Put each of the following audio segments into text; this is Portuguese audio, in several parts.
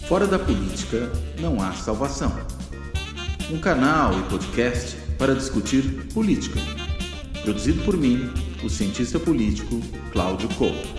Fora da política não há salvação. Um canal e podcast para discutir política. Produzido por mim, o cientista político Cláudio Couto.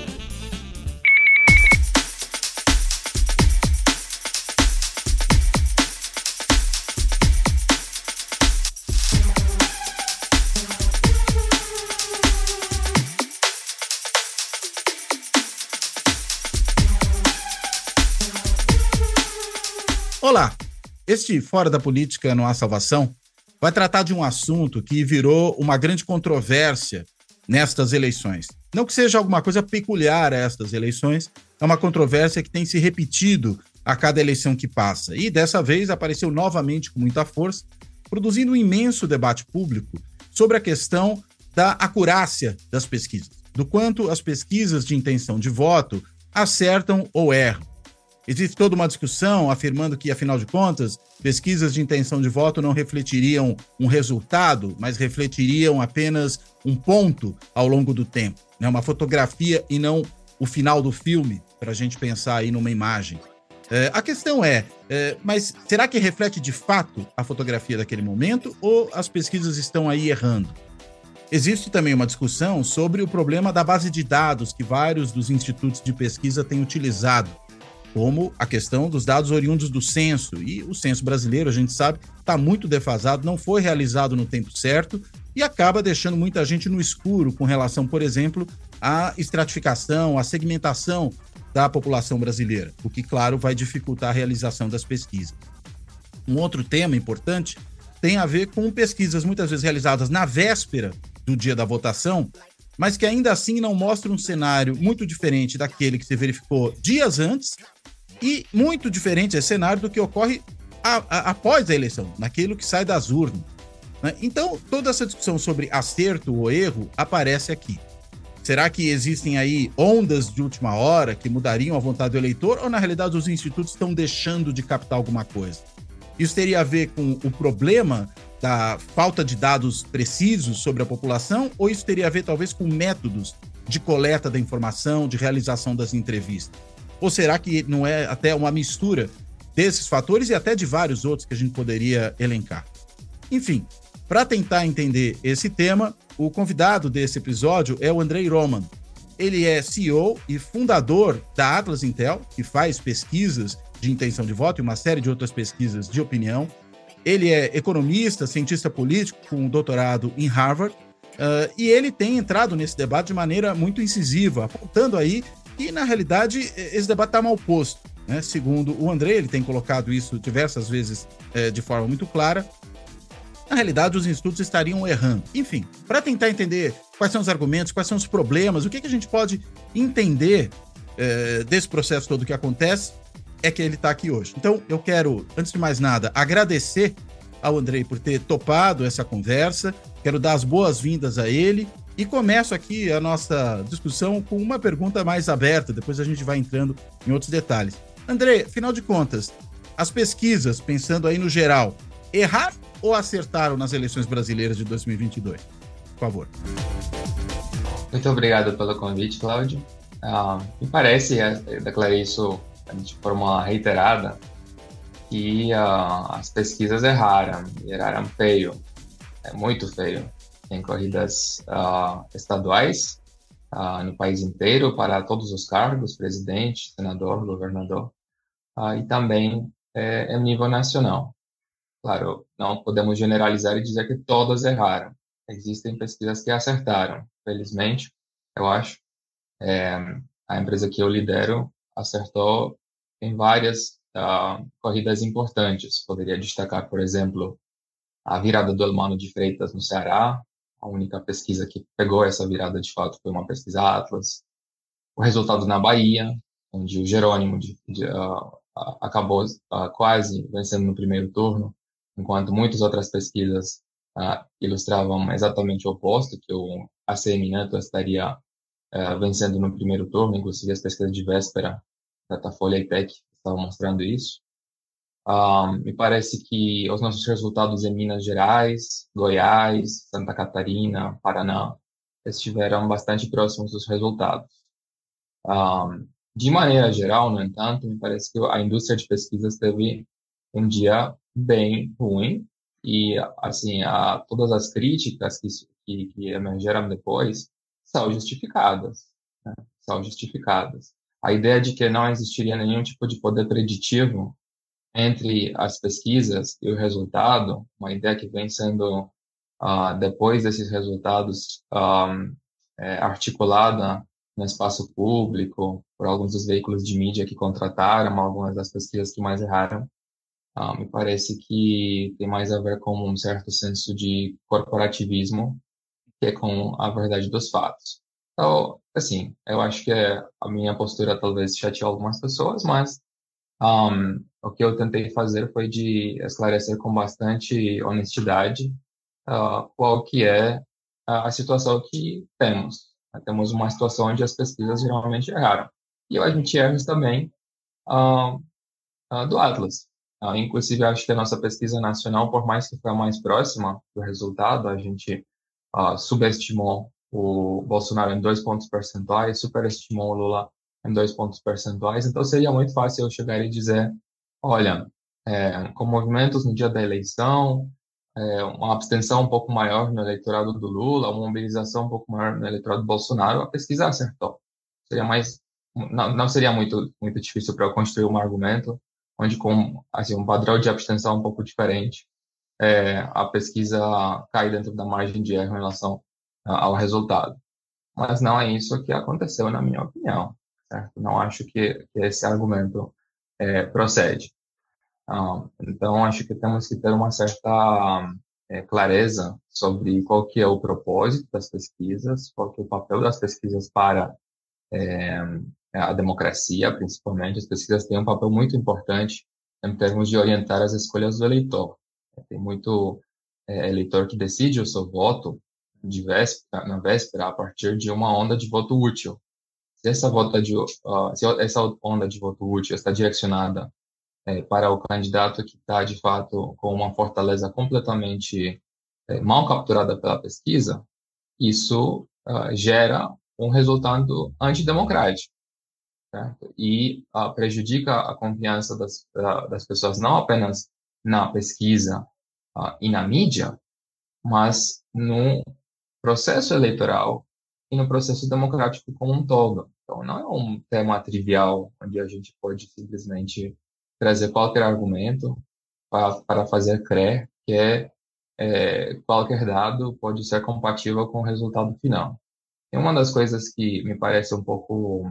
Olá, este Fora da Política Não Há Salvação vai tratar de um assunto que virou uma grande controvérsia nestas eleições. Não que seja alguma coisa peculiar a estas eleições, é uma controvérsia que tem se repetido a cada eleição que passa. E dessa vez apareceu novamente com muita força, produzindo um imenso debate público sobre a questão da acurácia das pesquisas, do quanto as pesquisas de intenção de voto acertam ou erram. Existe toda uma discussão afirmando que, afinal de contas, pesquisas de intenção de voto não refletiriam um resultado, mas refletiriam apenas um ponto ao longo do tempo, né? Uma fotografia e não o final do filme, para a gente pensar aí numa imagem. A questão mas será que reflete de fato a fotografia daquele momento ou as pesquisas estão aí errando? Existe também uma discussão sobre o problema da base de dados que vários dos institutos de pesquisa têm utilizado, como a questão dos dados oriundos do censo. E o censo brasileiro, a gente sabe, está muito defasado, não foi realizado no tempo certo e acaba deixando muita gente no escuro com relação, por exemplo, à estratificação, à segmentação da população brasileira, o que, claro, vai dificultar a realização das pesquisas. Um outro tema importante tem a ver com pesquisas muitas vezes realizadas na véspera do dia da votação, mas que ainda assim não mostram um cenário muito diferente daquele que se verificou dias antes e muito diferente esse cenário do que ocorre após a eleição, naquilo que sai das urnas, né? Então, toda essa discussão sobre acerto ou erro aparece aqui. Será que existem aí ondas de última hora que mudariam a vontade do eleitor ou, na realidade, os institutos estão deixando de captar alguma coisa? Isso teria a ver com o problema da falta de dados precisos sobre a população ou isso teria a ver, talvez, com métodos de coleta da informação, de realização das entrevistas? Ou será que não é até uma mistura desses fatores e até de vários outros que a gente poderia elencar? Enfim, para tentar entender esse tema, o convidado desse episódio é o Andrei Roman. Ele é CEO e fundador da Atlas Intel, que faz pesquisas de intenção de voto e uma série de outras pesquisas de opinião. Ele é economista, cientista político com doutorado em Harvard, e ele tem entrado nesse debate de maneira muito incisiva, apontando aí que, na realidade, esse debate está mal posto, né? Segundo o Andrei, ele tem colocado isso diversas vezes de forma muito clara. Na realidade, os institutos estariam errando. Enfim, para tentar entender quais são os argumentos, quais são os problemas, o que a gente pode entender desse processo todo que acontece, é que ele está aqui hoje. Então, eu quero, antes de mais nada, agradecer ao Andrei por ter topado essa conversa, quero dar as boas-vindas a ele e começo aqui a nossa discussão com uma pergunta mais aberta, depois a gente vai entrando em outros detalhes. Andrei, afinal de contas, as pesquisas, pensando aí no geral, erraram ou acertaram nas eleições brasileiras de 2022? Por favor. Muito obrigado pelo convite, Cláudio. Me parece, eu declarei isso de forma reiterada, que as pesquisas erraram feio, muito feio, em corridas estaduais, no país inteiro, para todos os cargos, presidente, senador, governador, e também em nível nacional. Claro, não podemos generalizar e dizer que todas erraram. Existem pesquisas que acertaram, felizmente, eu acho. A empresa que eu lidero acertou em várias corridas importantes. Poderia destacar, por exemplo, a virada do Elmano de Freitas no Ceará. A única pesquisa que pegou essa virada de fato foi uma pesquisa Atlas. O resultado na Bahia, onde o Jerônimo acabou quase vencendo no primeiro turno, enquanto muitas outras pesquisas ilustravam exatamente o oposto, que o ACM Neto estaria vencendo no primeiro turno, inclusive as pesquisas de véspera da Datafolha e PEC estavam mostrando isso. Me parece que os nossos resultados em Minas Gerais, Goiás, Santa Catarina, Paraná estiveram bastante próximos dos resultados. De maneira geral, no entanto, me parece que a indústria de pesquisas teve um dia bem ruim e, assim, todas as críticas que emergeram depois são justificadas, né? São justificadas. A ideia de que não existiria nenhum tipo de poder preditivo entre as pesquisas e o resultado, uma ideia que vem sendo, depois desses resultados, articulada no espaço público, por alguns dos veículos de mídia que contrataram algumas das pesquisas que mais erraram. Me parece que tem mais a ver com um certo senso de corporativismo que é com a verdade dos fatos. Então, assim, eu acho que a minha postura talvez chateou algumas pessoas, mas o que eu tentei fazer foi de esclarecer com bastante honestidade qual que é a situação que temos. Temos uma situação onde as pesquisas geralmente erraram. E eu admiti erros também ah, do Atlas. Inclusive, acho que a nossa pesquisa nacional, por mais que foi a mais próxima do resultado, a gente subestimou o Bolsonaro em 2 pontos percentuais, superestimou o Lula em 2 pontos percentuais. Então, seria muito fácil eu chegar e dizer, olha, com movimentos no dia da eleição, uma abstenção um pouco maior no eleitorado do Lula, uma mobilização um pouco maior no eleitorado do Bolsonaro, a pesquisa acertou. Seria mais, não seria muito difícil para eu construir um argumento onde com assim um padrão de abstenção um pouco diferente, a pesquisa cai dentro da margem de erro em relação ao resultado. Mas não é isso que aconteceu, na minha opinião. Certo? Não acho que esse argumento procede. Então, acho que temos que ter uma certa clareza sobre qual que é o propósito das pesquisas, qual que é o papel das pesquisas para a democracia, principalmente. As pesquisas têm um papel muito importante em termos de orientar as escolhas do eleitor. Tem muito eleitor que decide o seu voto na véspera a partir de uma onda de voto útil. Se essa onda de voto útil está direcionada para o candidato que está, de fato, com uma fortaleza completamente mal capturada pela pesquisa, isso gera um resultado antidemocrático, certo? E prejudica a confiança das pessoas não apenas na pesquisa e na mídia, mas no processo eleitoral e no processo democrático como um todo. Então, não é um tema trivial onde a gente pode simplesmente trazer qualquer argumento para fazer crer que qualquer dado pode ser compatível com o resultado final. E uma das coisas que me parece um pouco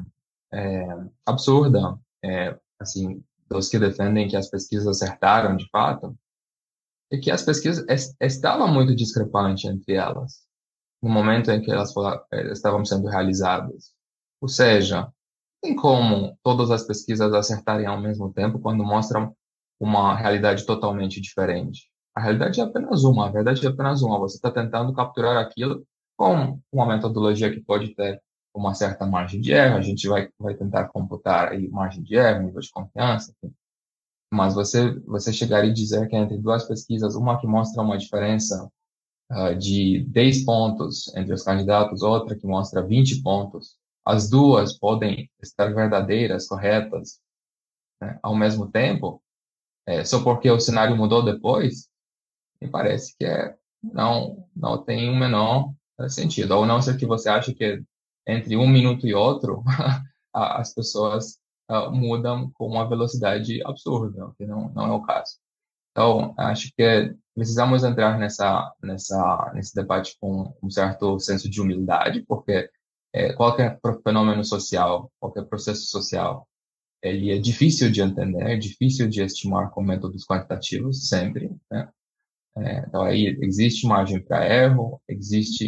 absurda, assim, dos que defendem que as pesquisas acertaram de fato, é que as pesquisas estavam muito discrepantes entre elas no momento em que elas estavam sendo realizadas. Ou seja, tem como todas as pesquisas acertarem ao mesmo tempo quando mostram uma realidade totalmente diferente. A realidade é apenas uma, a verdade é apenas uma. Você está tentando capturar aquilo com uma metodologia que pode ter uma certa margem de erro. A gente vai tentar computar aí margem de erro, nível de confiança, enfim. Mas você chegar e dizer que entre duas pesquisas, uma que mostra uma diferença de 10 pontos entre os candidatos, outra que mostra 20 pontos, as duas podem estar verdadeiras, corretas, né, ao mesmo tempo, só porque o cenário mudou depois, me parece que não tem o menor sentido. Ou não ser que você ache que entre um minuto e outro, as pessoas mudam com uma velocidade absurda, o que não é o caso. Então, acho que precisamos entrar nesse debate com um certo senso de humildade, porque qualquer fenômeno social, qualquer processo social, ele é difícil de entender, é difícil de estimar com métodos quantitativos, sempre, né? Então, aí existe margem para erro, existe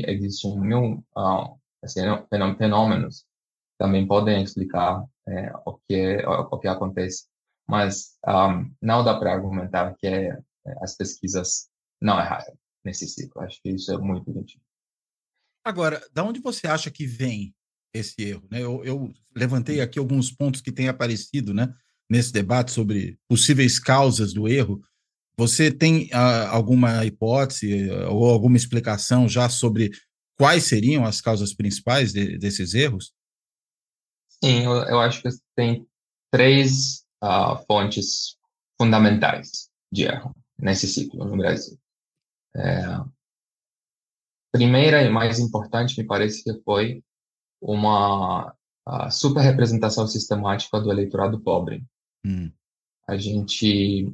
assim, fenômenos que também podem explicar o que acontece, mas não dá para argumentar que as pesquisas não erraram nesse ciclo. Acho que isso é muito nítido. Agora, da onde você acha que vem esse erro, né? Eu levantei aqui alguns pontos que têm aparecido, né, nesse debate sobre possíveis causas do erro. Você tem alguma hipótese ou alguma explicação já sobre quais seriam as causas principais desses erros? Sim, eu acho que tem três fontes fundamentais de erro nesse ciclo no Brasil. Primeira e mais importante, me parece que foi uma superrepresentação sistemática do eleitorado pobre. Hum. A gente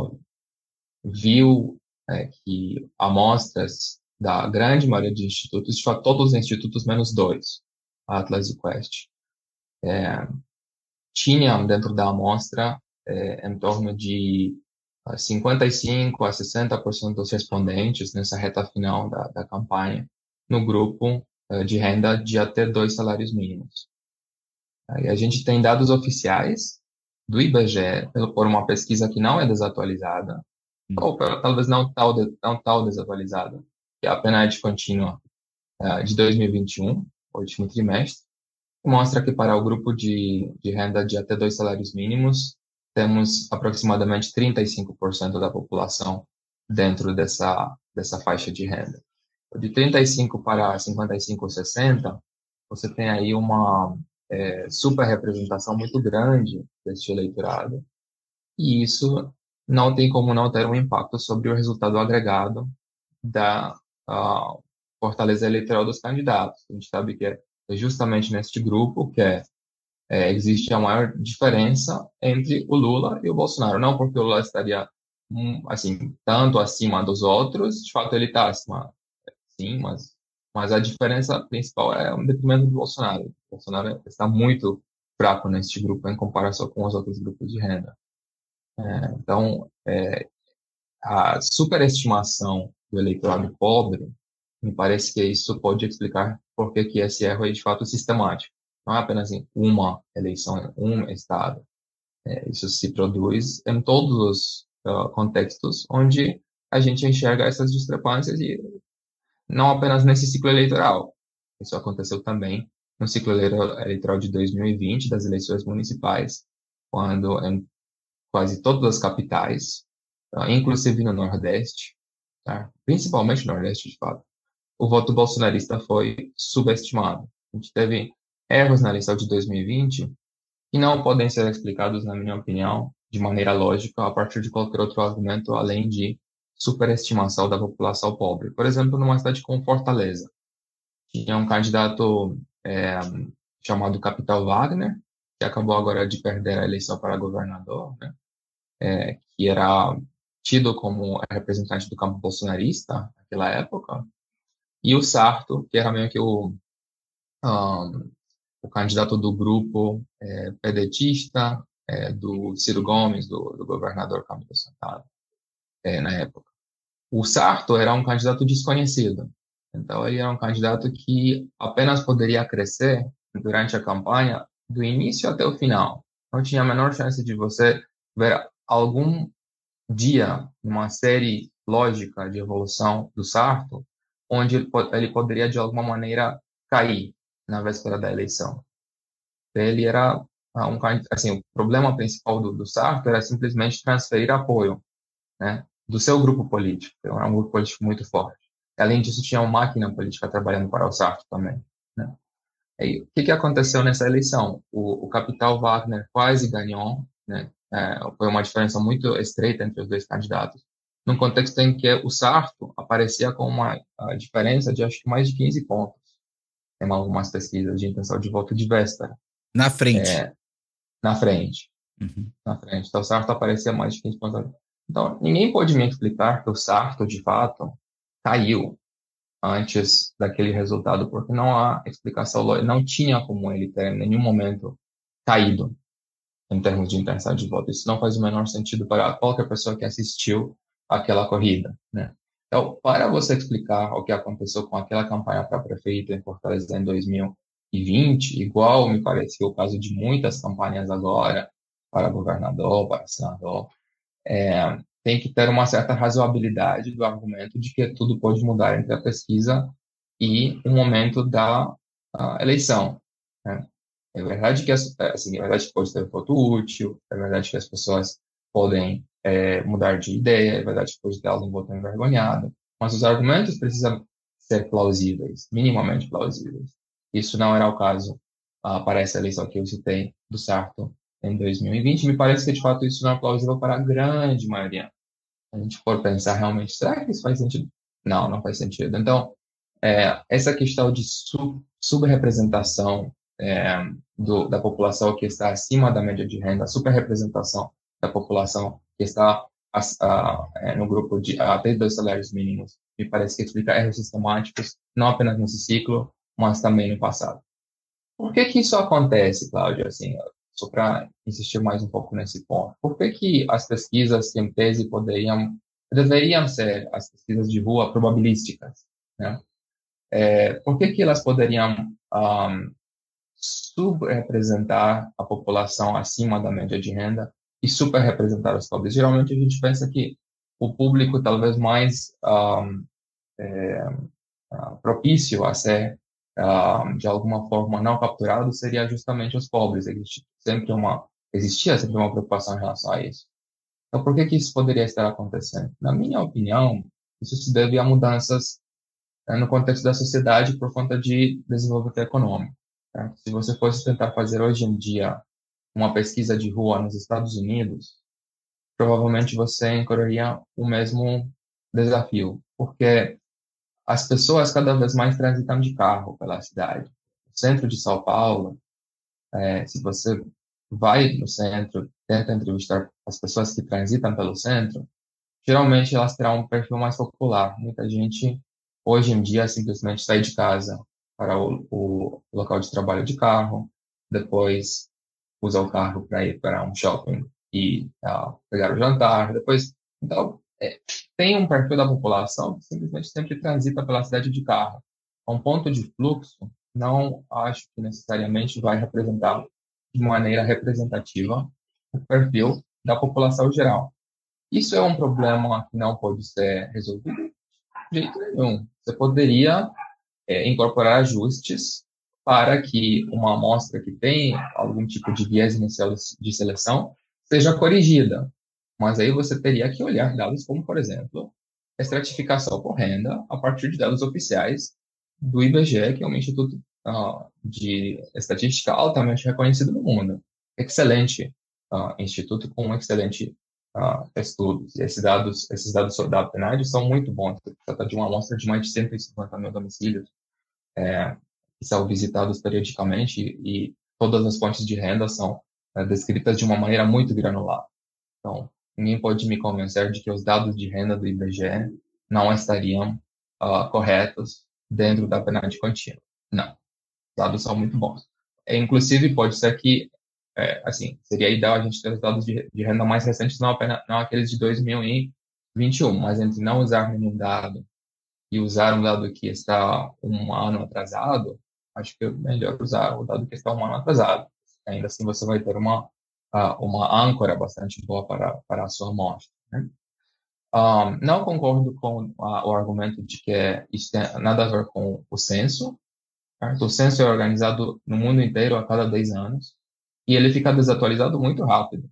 viu que amostras da grande maioria de institutos, de fato, todos os institutos menos dois, Atlas e Quest, tinham dentro da amostra em torno de 55 a 60% dos respondentes nessa reta final da campanha no grupo de renda de até 2 salários mínimos. Aí a gente tem dados oficiais do IBGE por uma pesquisa que não é desatualizada, ou talvez não tal desatualizada, que é a PNAD contínua de 2021, o último trimestre, que mostra que para o grupo de renda de até 2 salários mínimos, temos aproximadamente 35% da população dentro dessa faixa de renda. De 35 para 55 ou 60, você tem aí uma superrepresentação muito grande deste eleitorado, e isso não tem como não ter um impacto sobre o resultado agregado da fortaleza eleitoral dos candidatos. A gente sabe que é justamente neste grupo que existe a maior diferença entre o Lula e o Bolsonaro. Não porque o Lula estaria assim tanto acima dos outros, de fato ele está acima, sim, mas a diferença principal é o detrimento do Bolsonaro. O Bolsonaro está muito fraco neste grupo em comparação com os outros grupos de renda. Então, a superestimação do eleitorado pobre, me parece que isso pode explicar por que esse erro é de fato sistemático. Não é apenas em uma eleição, em um estado. Isso se produz em todos os contextos onde a gente enxerga essas discrepâncias, e não apenas nesse ciclo eleitoral. Isso aconteceu também no ciclo eleitoral de 2020, das eleições municipais, quando em quase todas as capitais, inclusive no Nordeste, tá? Principalmente no Nordeste, de fato, o voto bolsonarista foi subestimado. A gente teve erros na eleição de 2020 que não podem ser explicados, na minha opinião, de maneira lógica, a partir de qualquer outro argumento, além de superestimação da população pobre. Por exemplo, numa cidade como Fortaleza, tinha um candidato chamado Capital Wagner, que acabou agora de perder a eleição para governador, né? Que era tido como representante do campo bolsonarista naquela época, e o Sarto, que era meio que o candidato do grupo pedetista, do Ciro Gomes, do governador Camilo Santana, na época. O Sarto era um candidato desconhecido, então ele era um candidato que apenas poderia crescer durante a campanha do início até o final. Não tinha a menor chance de você ver algum dia numa série lógica de evolução do Sarto, onde ele poderia de alguma maneira cair na véspera da eleição. Ele era assim, o problema principal do Sarto era simplesmente transferir apoio, né, do seu grupo político. Era um grupo político muito forte. Além disso, tinha uma máquina política trabalhando para o Sarto também, né? E o que aconteceu nessa eleição? O Capital Wagner quase ganhou, né? Foi uma diferença muito estreita entre os dois candidatos, num contexto em que o Sarto aparecia com uma diferença de acho que mais de 15 pontos em algumas pesquisas de intenção de voto de véspera. Na frente. Na frente. Uhum. Na frente. Então, o Sarto aparecia mais de 15 pontos. Então, ninguém pode me explicar que o Sarto, de fato, caiu antes daquele resultado, porque não há explicação lógica, não tinha como ele ter em nenhum momento caído em termos de intenção de voto. Isso não faz o menor sentido para qualquer pessoa que assistiu àquela corrida, né? Então, para você explicar o que aconteceu com aquela campanha para prefeito em Fortaleza em 2020, igual me parece o caso de muitas campanhas agora, para governador, para senador, tem que ter uma certa razoabilidade do argumento de que tudo pode mudar entre a pesquisa e o momento da eleição, né? É verdade que assim, é verdade que pode ter voto útil, é verdade que as pessoas podem mudar de ideia, é verdade que pode ter algum voto envergonhado, mas os argumentos precisam ser plausíveis, minimamente plausíveis. Isso não era o caso para essa eleição que eu citei do Sarto em 2020. Me parece que, de fato, isso não é plausível para a grande maioria. A gente for pensar realmente, será que isso faz sentido? Não, não faz sentido. Então, essa questão de subrepresentação da população que está acima da média de renda, superrepresentação da população que está no grupo de até 2 salários mínimos, me parece que explica erros sistemáticos, não apenas nesse ciclo, mas também no passado. Por que que isso acontece, Cláudio? Assim, só para insistir mais um pouco nesse ponto. Por que que as pesquisas que, em tese, deveriam ser as pesquisas de rua probabilísticas, né? Por que que elas poderiam subrepresentar a população acima da média de renda e superrepresentar os pobres? Geralmente a gente pensa que o público talvez mais propício a ser de alguma forma não capturado seria justamente os pobres. Existia sempre uma preocupação em relação a isso. Então, por que que isso poderia estar acontecendo? Na minha opinião, isso se deve a mudanças no contexto da sociedade por conta de desenvolvimento econômico. Tá? Se você fosse tentar fazer hoje em dia uma pesquisa de rua nos Estados Unidos, provavelmente você encontraria o mesmo desafio, porque as pessoas cada vez mais transitam de carro pela cidade. No centro de São Paulo, se você vai no centro, tenta entrevistar as pessoas que transitam pelo centro, geralmente elas terão um perfil mais popular. Muita gente, hoje em dia, simplesmente sai de casa para o local de trabalho de carro, depois usa o carro para ir para um shopping e pegar o jantar, depois... Então, tem um perfil da população que simplesmente sempre transita pela cidade de carro. Um ponto de fluxo, não acho que necessariamente vai representar de maneira representativa o perfil da população geral. Isso é um problema que não pode ser resolvido de jeito nenhum. Você poderia incorporar ajustes para que uma amostra que tem algum tipo de viés inicial de seleção seja corrigida. Mas aí você teria que olhar dados como, por exemplo, a estratificação por renda a partir de dados oficiais do IBGE, que é um instituto de estatística altamente reconhecido no mundo. Excelente instituto com excelente estudos. E esses dados da PNAD são muito bons. Se trata de uma amostra de mais de 150 mil domicílios que são visitados periodicamente e todas as fontes de renda são descritas de uma maneira muito granular. Então, ninguém pode me convencer de que os dados de renda do IBGE não estariam corretos dentro da PNAD contínua. Não. Os dados são muito bons. Inclusive, pode ser que, assim, seria ideal a gente ter os dados de renda mais recentes, não aqueles de 2021, mas entre não usar nenhum dado e usar um dado que está um ano atrasado, acho que é melhor usar o dado que está um ano atrasado. Ainda assim, você vai ter uma âncora bastante boa para a sua amostra, né? Não concordo com o argumento de que isso tem nada a ver com o censo. Certo? O censo é organizado no mundo inteiro a cada 10 anos e ele fica desatualizado muito rápido.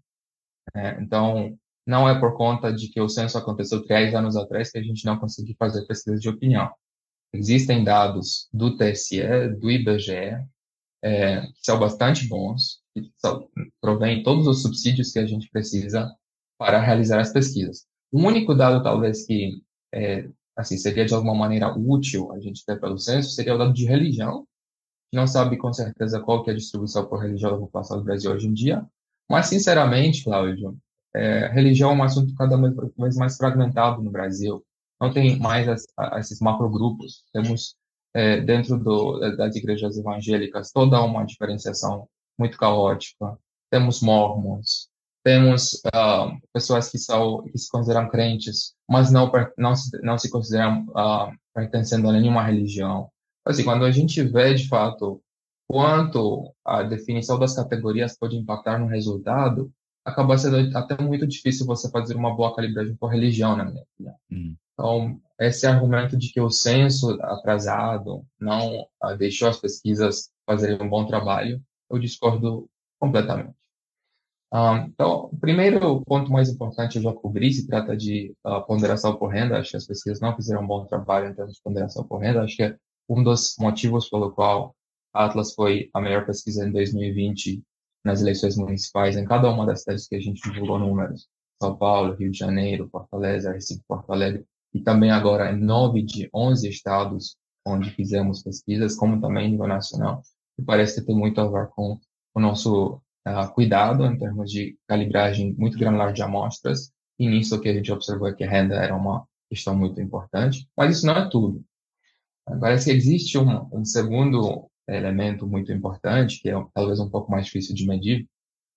Então, não é por conta de que o censo aconteceu 3 anos atrás que a gente não conseguiu fazer pesquisa de opinião. Existem dados do TSE, do IBGE, que são bastante bons, que provém todos os subsídios que a gente precisa para realizar as pesquisas. O único dado, talvez, que assim, seria de alguma maneira útil a gente ter pelo censo seria o dado de religião. Não sabe com certeza qual que é a distribuição por religião da população do Brasil hoje em dia, mas, sinceramente, Cláudio, religião é um assunto cada vez mais fragmentado no Brasil. Não tem mais esses macrogrupos. Temos dentro das igrejas evangélicas toda uma diferenciação muito caótica. Temos mormons, temos pessoas que se consideram crentes, mas não se consideram pertencendo a nenhuma religião. Assim, quando a gente vê, de fato, quanto a definição das categorias pode impactar no resultado, acaba sendo até muito difícil você fazer uma boa calibragem por religião, na minha opinião. Então, esse argumento de que o censo atrasado não deixou as pesquisas fazerem um bom trabalho, eu discordo completamente. Então, o primeiro ponto mais importante eu já cobri, se trata de ponderação por renda. Acho que as pesquisas não fizeram um bom trabalho em termos de ponderação por renda. Acho que é um dos motivos pelo qual A Atlas foi a melhor pesquisa em 2020 nas eleições municipais em cada uma das cidades que a gente divulgou números. São Paulo, Rio de Janeiro, Fortaleza, Recife, Porto Alegre, e também agora em 9 de 11 estados onde fizemos pesquisas, como também em nível nacional, e parece que tem muito a ver com o nosso cuidado em termos de calibragem muito granular de amostras, e nisso o que a gente observou é que a renda era uma questão muito importante, mas isso não é tudo. Parece que existe um segundo elemento muito importante, que é talvez um pouco mais difícil de medir,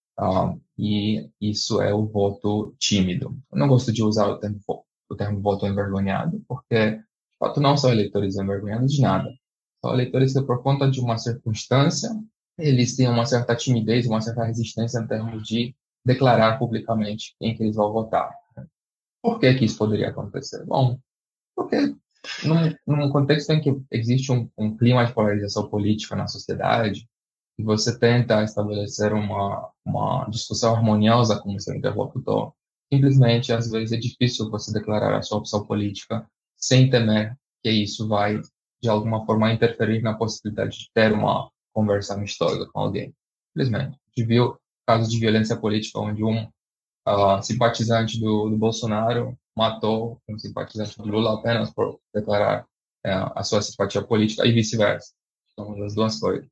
e isso é o voto tímido. Eu não gosto de usar o termo voto envergonhado, porque, de fato, não são eleitores envergonhados de nada. São eleitores que, por conta de uma circunstância, eles têm uma certa timidez, uma certa resistência em termos de declarar publicamente em que eles vão votar. Por que que isso poderia acontecer? Bom, porque num contexto em que existe um clima de polarização política na sociedade, e você tenta estabelecer uma discussão harmoniosa com o seu interlocutor, simplesmente, às vezes, é difícil você declarar a sua opção política sem temer que isso vai, de alguma forma, interferir na possibilidade de ter uma conversa amistosa com alguém. Simplesmente. A gente viu casos de violência política onde simpatizante do Bolsonaro matou um simpatizante do Lula apenas por declarar a sua simpatia política e vice-versa. Então, as duas coisas.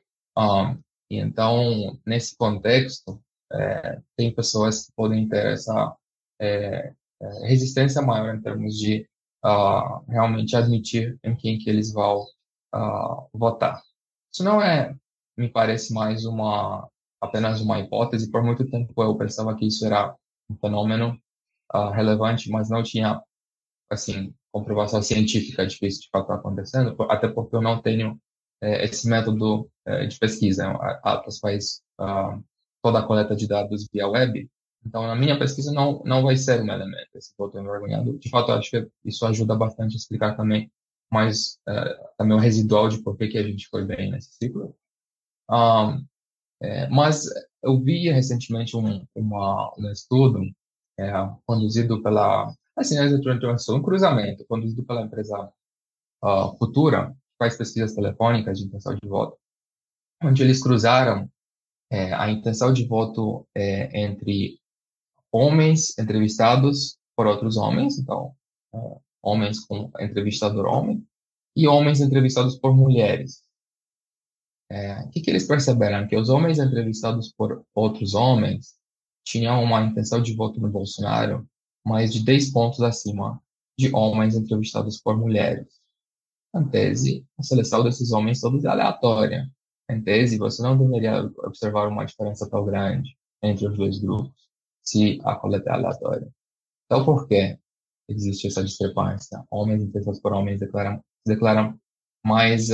E então, nesse contexto, tem pessoas que podem ter essa resistência maior em termos de realmente admitir em quem que eles vão votar. Isso não me parece mais apenas uma hipótese. Por muito tempo eu pensava que isso era um fenômeno relevante, mas não tinha, assim, comprovação científica de que isso de fato está acontecendo, até porque eu não tenho esse método de pesquisa. A Atlas faz toda a coleta de dados via web, então na minha pesquisa não vai ser um elemento esse voto envergonhado. De fato, eu acho que isso ajuda bastante a explicar também mais também o residual de por que a gente foi bem nesse ciclo. Mas eu vi recentemente um estudo conduzido assim, um cruzamento conduzido pela empresa Futura, que faz pesquisas telefônicas de intenção de voto, onde eles cruzaram a intenção de voto entre homens entrevistados por outros homens, então, homens com entrevistador homem, e homens entrevistados por mulheres. O que eles perceberam? Que os homens entrevistados por outros homens tinham uma intenção de voto no Bolsonaro mais de 10 pontos acima de homens entrevistados por mulheres. Em tese, a seleção desses homens todos é aleatória. Em tese, você não deveria observar uma diferença tão grande entre os dois grupos se a coleta é aleatória. Então, por que existe essa discrepância? Homens entrevistados por homens declaram mais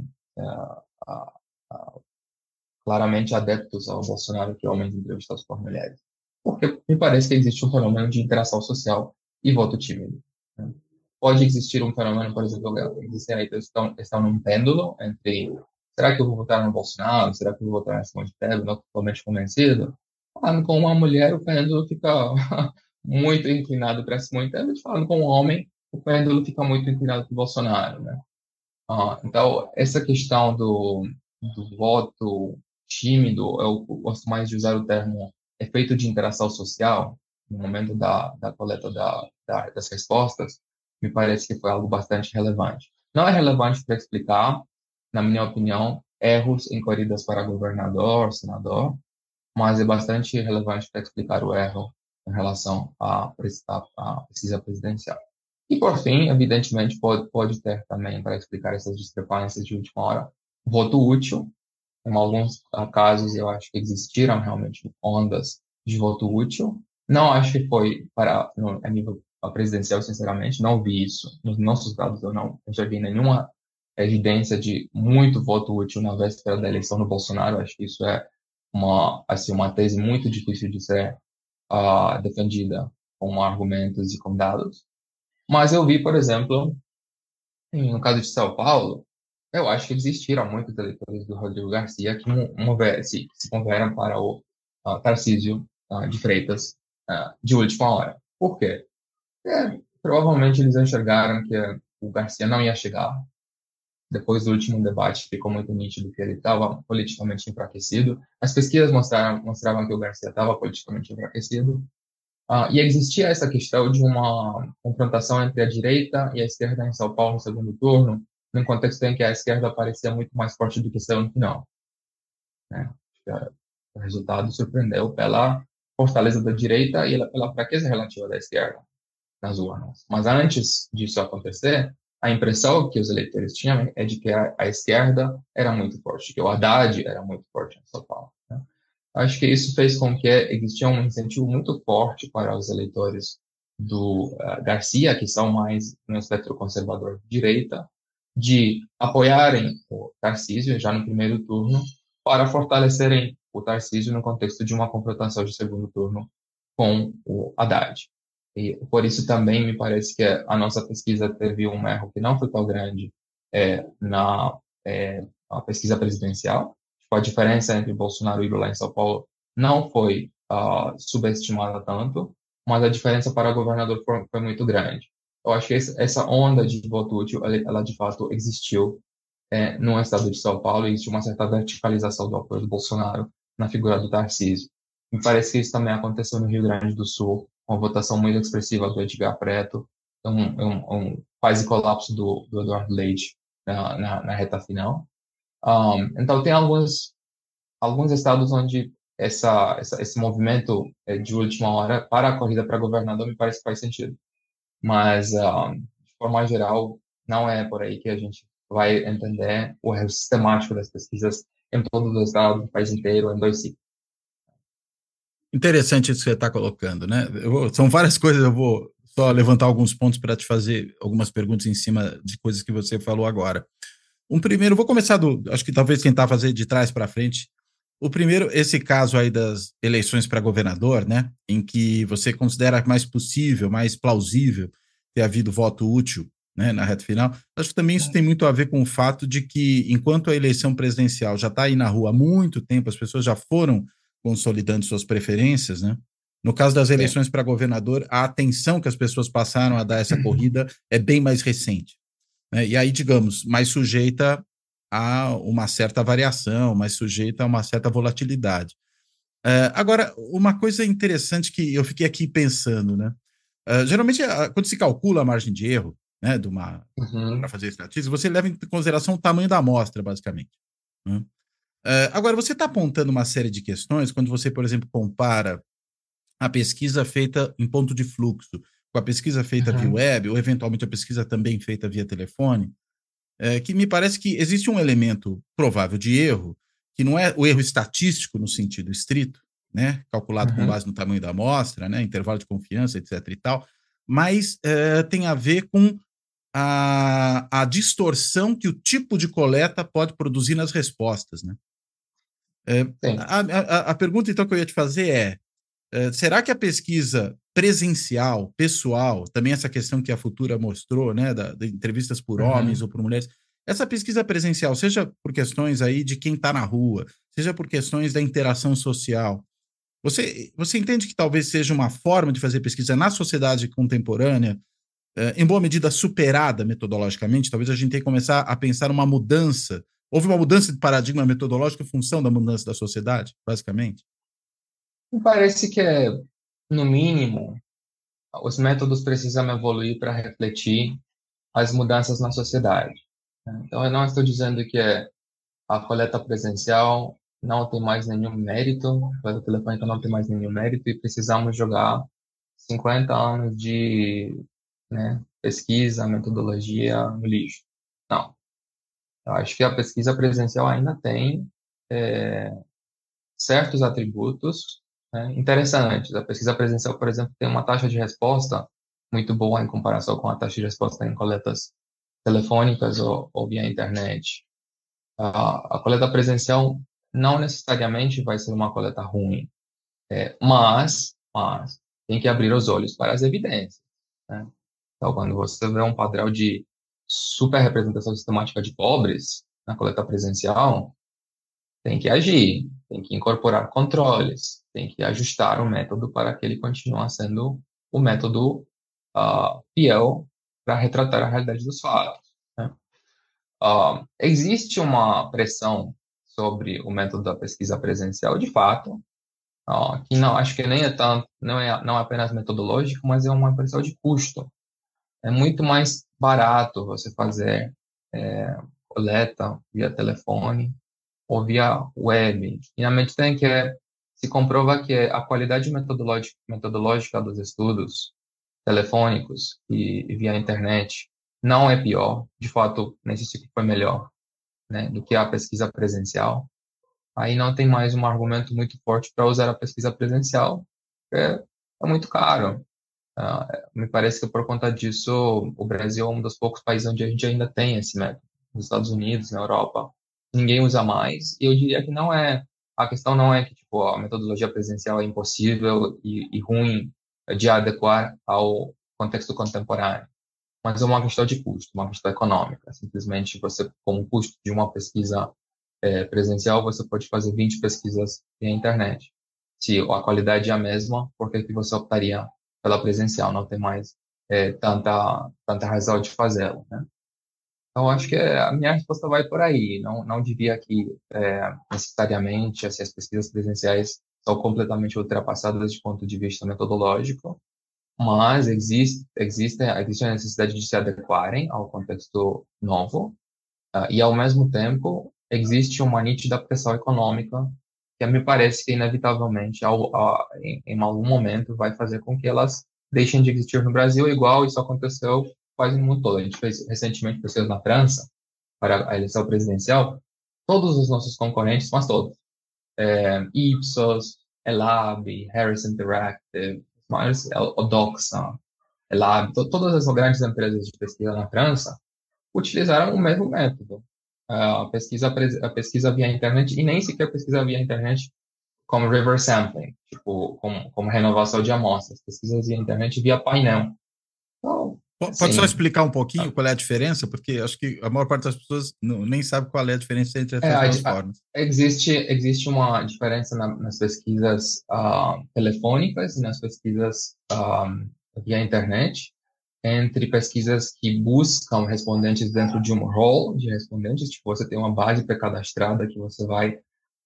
claramente adeptos ao Bolsonaro que homens entrevistados por mulheres. Porque me parece que existe um fenômeno de interação social e voto tímido. Né? Pode existir um fenômeno, por exemplo, existem aí estão num pêndulo entre será que eu vou votar no Bolsonaro, será que eu vou votar na Simone Tebet, não totalmente convencido. Falando com uma mulher, o pêndulo fica muito inclinado para Simone Tebet, falando com um homem, o pêndulo fica muito inclinado para o Bolsonaro, né? Então, essa questão do voto tímido, eu gosto mais de usar o termo efeito de interação social, no momento da coleta das respostas, me parece que foi algo bastante relevante. Não é relevante para explicar, na minha opinião, erros em corridas para governador, senador, mas é bastante relevante para explicar o erro em relação à pesquisa presidencial. E, por fim, evidentemente, pode ter também, para explicar essas discrepâncias de última hora, voto útil. Em alguns casos, eu acho que existiram realmente ondas de voto útil. Não acho que foi a nível presidencial, sinceramente, não vi isso. Nos nossos dados, eu não já vi nenhuma evidência de muito voto útil na véspera da eleição do Bolsonaro. Acho que isso é uma tese muito difícil de ser defendida com argumentos e com dados. Mas eu vi, por exemplo, no caso de São Paulo, eu acho que existiram muitos eleitores do Rodrigo Garcia que se moveram para o Tarcísio de Freitas de última hora. Por quê? Porque provavelmente eles enxergaram que o Garcia não ia chegar depois do último debate, ficou muito nítido que ele estava politicamente enfraquecido. As pesquisas mostravam que o Garcia estava politicamente enfraquecido. E existia essa questão de uma confrontação entre a direita e a esquerda em São Paulo no segundo turno, num contexto em que a esquerda parecia muito mais forte do que saiu no final, né? O resultado surpreendeu pela fortaleza da direita e pela fraqueza relativa da esquerda nas urnas. Mas antes disso acontecer, a impressão que os eleitores tinham é de que a esquerda era muito forte, que o Haddad era muito forte em São Paulo, né? Acho que isso fez com que existia um incentivo muito forte para os eleitores do Garcia, que são mais no espectro conservador de direita, de apoiarem o Tarcísio já no primeiro turno, para fortalecerem o Tarcísio no contexto de uma confrontação de segundo turno com o Haddad. E por isso também me parece que a nossa pesquisa teve um erro que não foi tão grande na pesquisa presidencial. A diferença entre Bolsonaro e Lula em São Paulo não foi subestimada tanto, mas a diferença para governador foi muito grande. Eu acho que essa onda de voto útil, ela de fato existiu no estado de São Paulo, e existe uma certa verticalização do apoio do Bolsonaro na figura do Tarcísio. Me parece que isso também aconteceu no Rio Grande do Sul, com a votação muito expressiva do Edgar Preto, um quase colapso do Eduardo Leite na reta final. Então, tem alguns estados onde esse movimento de última hora para a corrida para governador me parece que faz sentido. Mas, de forma geral, não é por aí que a gente vai entender o erro sistemático das pesquisas em todos os estados, no país inteiro, em 2 ciclos. Interessante isso que você está colocando, né? São várias coisas, eu vou só levantar alguns pontos para te fazer algumas perguntas em cima de coisas que você falou agora. Primeiro, vou começar acho que talvez tentar fazer de trás para frente. O primeiro, esse caso aí das eleições para governador, né? Em que você considera mais possível, mais plausível ter havido voto útil, né, na reta final. Acho que também isso tem muito a ver com o fato de que, enquanto a eleição presidencial já está aí na rua há muito tempo, as pessoas já foram consolidando suas preferências, né? No caso das eleições para governador, a atenção que as pessoas passaram a dar essa corrida é bem mais recente, né? E aí, digamos, mais sujeita a uma certa variação, mais sujeita a uma certa volatilidade. Agora, uma coisa interessante que eu fiquei aqui pensando, né? Geralmente, quando se calcula a margem de erro, né, para fazer estatística, você leva em consideração o tamanho da amostra, basicamente, né? Agora, você está apontando uma série de questões quando você, por exemplo, compara a pesquisa feita em ponto de fluxo com a pesquisa feita via web, ou eventualmente a pesquisa também feita via telefone, que me parece que existe um elemento provável de erro, que não é o erro estatístico no sentido estrito, né, calculado com base no tamanho da amostra, né, intervalo de confiança, etc. e tal, mas tem a ver com a distorção que o tipo de coleta pode produzir nas respostas, né? A pergunta, então, que eu ia te fazer será que a pesquisa presencial, pessoal, também essa questão que a Futura mostrou, né, de entrevistas por homens ou por mulheres, essa pesquisa presencial, seja por questões aí de quem está na rua, seja por questões da interação social, você entende que talvez seja uma forma de fazer pesquisa na sociedade contemporânea, em boa medida superada metodologicamente? Talvez a gente tenha que começar a pensar uma mudança. Houve uma mudança de paradigma metodológico em função da mudança da sociedade, basicamente? Me parece que, no mínimo, os métodos precisam evoluir para refletir as mudanças na sociedade. Então, eu não estou dizendo que a coleta presencial não tem mais nenhum mérito, a coleta telefônica não tem mais nenhum mérito e precisamos jogar 50 anos de pesquisa, metodologia no lixo. Não. Eu acho que a pesquisa presencial ainda tem certos atributos interessantes. A pesquisa presencial, por exemplo, tem uma taxa de resposta muito boa em comparação com a taxa de resposta em coletas telefônicas ou via internet. A coleta presencial não necessariamente vai ser uma coleta ruim, mas tem que abrir os olhos para as evidências, né? Então, quando você vê um padrão de super representação sistemática de pobres na coleta presencial, tem que agir, tem que incorporar controles, tem que ajustar o método para que ele continue sendo o método fiel para retratar a realidade dos fatos, né? Existe uma pressão sobre o método da pesquisa presencial, de fato, que não acho que nem é tanto, não é apenas metodológico, mas é uma pressão de custo. É muito mais barato você fazer coleta via telefone ou via web. E na medida em que se comprova que a qualidade metodológica dos estudos telefônicos e via internet não é pior, de fato, nesse ciclo foi melhor, né, do que a pesquisa presencial, aí não tem mais um argumento muito forte para usar a pesquisa presencial, é muito caro. Me parece que por conta disso, o Brasil é um dos poucos países onde a gente ainda tem esse método. Nos Estados Unidos, na Europa, ninguém usa mais. E eu diria que a questão não é que tipo, a metodologia presencial é impossível e ruim de adequar ao contexto contemporâneo, mas é uma questão de custo, uma questão econômica. Simplesmente você, como custo de uma pesquisa presencial, você pode fazer 20 pesquisas na internet. Se a qualidade é a mesma, por que você optaria pela presencial? Não tem mais tanta razão de fazê-lo, né? Então, acho que a minha resposta vai por aí. Não diria que necessariamente assim, as pesquisas presenciais são completamente ultrapassadas do ponto de vista metodológico, mas existe a necessidade de se adequarem ao contexto novo, e, ao mesmo tempo, existe uma nítida pressão econômica que me parece que, inevitavelmente, em algum momento, vai fazer com que elas deixem de existir no Brasil, igual isso aconteceu quase no mundo todo. A gente fez recentemente pesquisas na França para a eleição presidencial. Todos os nossos concorrentes, mas todos, Ipsos, Elab, Harris Interactive, Odoxa, Elab, todas as grandes empresas de pesquisa na França utilizaram o mesmo método. A pesquisa via internet, e nem sequer pesquisa via internet como reverse sampling, tipo, como renovação de amostras, pesquisas via internet via painel. Então, pode só explicar um pouquinho qual é a diferença? Porque acho que a maior parte das pessoas nem sabe qual é a diferença entre essas duas formas. Existe uma diferença nas pesquisas telefônicas e nas pesquisas via internet, entre pesquisas que buscam respondentes dentro de um rol de respondentes, tipo, você tem uma base pré-cadastrada que você vai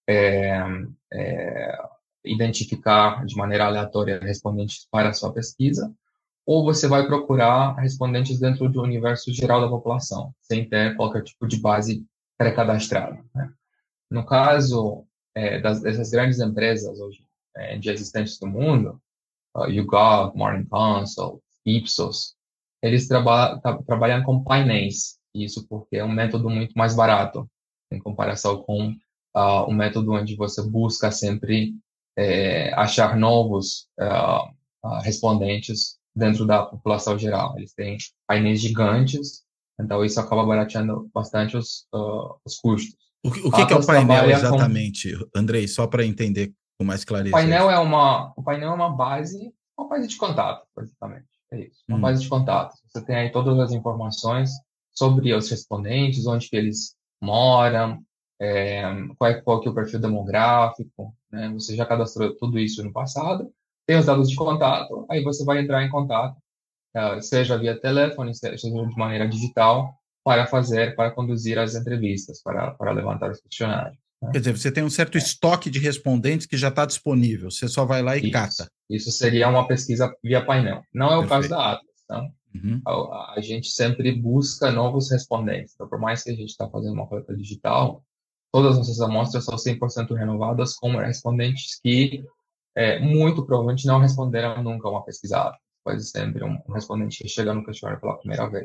identificar de maneira aleatória respondentes para a sua pesquisa, ou você vai procurar respondentes dentro do universo geral da população, sem ter qualquer tipo de base pré-cadastrada, né? No caso dessas grandes empresas hoje de existentes no mundo, YouGov, Morning Consult, Ipsos, eles trabalham com painéis, isso porque é um método muito mais barato em comparação com um método onde você busca sempre achar novos respondentes dentro da população geral. Eles têm painéis gigantes, então isso acaba barateando bastante os custos. O que é o painel exatamente, Andrei, só para entender com mais clareza? O painel é uma base de contato, basicamente. É isso, uma base de contato. Você tem aí todas as informações sobre os respondentes, onde que eles moram, qual que é o perfil demográfico, né? Você já cadastrou tudo isso no passado, tem os dados de contato, aí você vai entrar em contato, seja via telefone, seja de maneira digital, para conduzir as entrevistas, para levantar os questionários. Quer dizer, você tem um certo estoque de respondentes que já está disponível, você só vai lá e cata. Isso seria uma pesquisa via painel. Não é o caso da Atlas, tá? Uhum. A gente sempre busca novos respondentes. Então, por mais que a gente está fazendo uma coleta digital, todas as nossas amostras são 100% renovadas com respondentes que muito provavelmente não responderam nunca uma pesquisa Atlas. Quase sempre um respondente que chega no questionário pela primeira vez.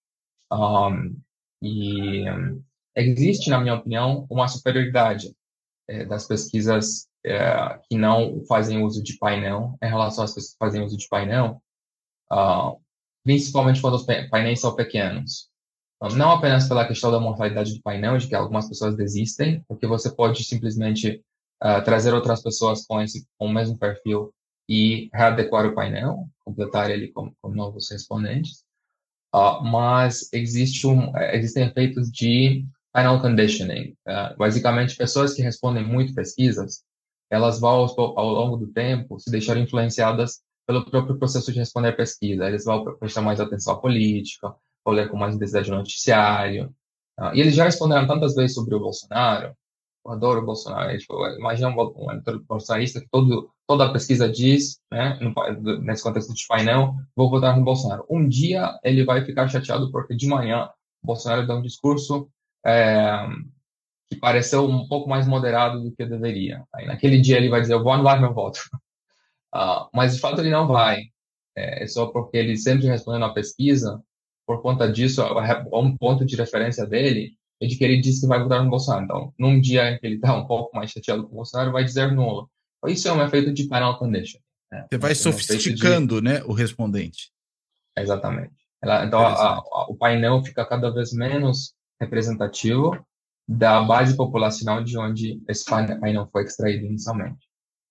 Existe, na minha opinião, uma superioridade das pesquisas que não fazem uso de painel em relação às pessoas que fazem uso de painel, principalmente quando os painéis são pequenos. Não apenas pela questão da mortalidade do painel, de que algumas pessoas desistem, porque você pode simplesmente trazer outras pessoas com o mesmo perfil e readequar o painel, completar ele com novos respondentes. Mas existem efeitos de panel conditioning. Basicamente, pessoas que respondem muito pesquisas, elas vão, ao longo do tempo, se deixar influenciadas pelo próprio processo de responder pesquisa. Eles vão prestar mais atenção à política, vão ler com mais intensidade o noticiário. E eles já responderam tantas vezes sobre o Bolsonaro. Eu adoro o Bolsonaro. Tipo, imagina um eleitor bolsonarista que toda a pesquisa diz, né, nesse contexto de painel, vou votar no Bolsonaro. Um dia ele vai ficar chateado porque de manhã o Bolsonaro dá um discurso é, que pareceu um pouco mais moderado do que deveria. Aí naquele dia ele vai dizer, eu vou anular meu voto. Mas de fato ele não vai. É só porque ele sempre respondeu na pesquisa, por conta disso, um ponto de referência dele é de que ele disse que vai votar no Bolsonaro. Então, num dia em que ele está um pouco mais chateado com o Bolsonaro, vai dizer nulo. Então, isso é um efeito de panel condition. Né? Você vai Um efeito de... sofisticando, né, o respondente. Exatamente. Então, Interessante. o painel fica cada vez menos representativo da base populacional de onde esse painel foi extraído inicialmente.